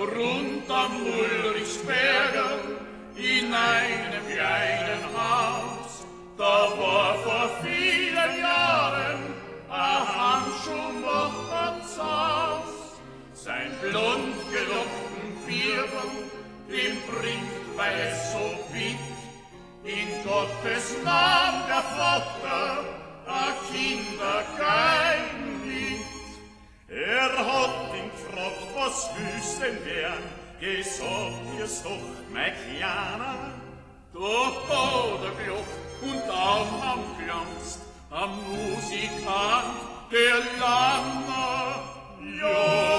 rund am Ulrichsberger, in einem kleinen Haus, da war vor vielen Jahren ein Handschuhmacherzaus. Sein blond gelockten Birben, dem bringt, weil es so bitt, in Gottes Namen der Vater a Kindergein mit. Er hat ihn gefragt, was willst denn wern? Geh, sag mir's doch, mein Kleiner. Doch hat er gelacht und auch am Glanz, am Musikant, der Lanner, ja.